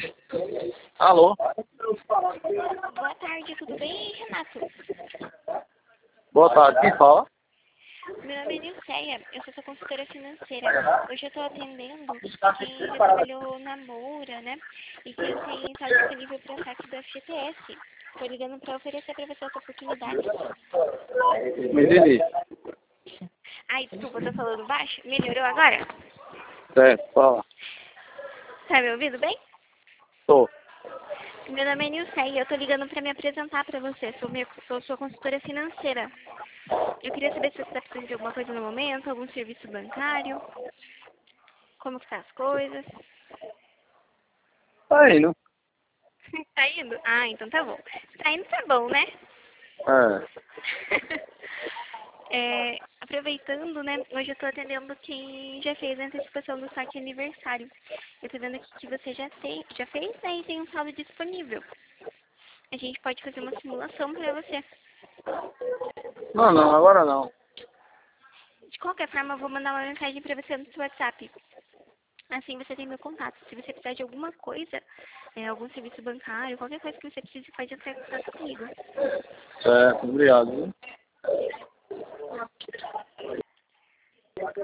Alô? Boa tarde, tudo bem, Renato? Boa tarde, quem fala? Meu nome é Nilceia, eu sou sua consultora financeira. Hoje eu estou atendendo quem já trabalhou na Moura, né? E quem tem está disponível para o saque do FGTS. Estou ligando para oferecer para você essa oportunidade. Me entendi. Ai, desculpa, estou falando baixo. Melhorou agora? Certo, fala. Tá me ouvindo bem? Tô. Meu nome é Nilceia e eu estou ligando para me apresentar para você. Sou sua consultora financeira. Eu queria saber se você está precisando de alguma coisa no momento, algum serviço bancário, como que tá as coisas. Tá indo. Tá indo? Ah, então tá bom. Tá indo, tá bom, né? Aproveitando, né? Hoje eu tô atendendo quem já fez a antecipação do saque aniversário. Eu tô vendo aqui que você já fez, né? E tem um saldo disponível. A gente pode fazer uma simulação pra você. Não, não, agora não. De qualquer forma, eu vou mandar uma mensagem pra você no seu WhatsApp. Assim você tem meu contato. Se você precisar de alguma coisa, algum serviço bancário, qualquer coisa que você precise, pode entrar em contato comigo. Certo, obrigado. Viu?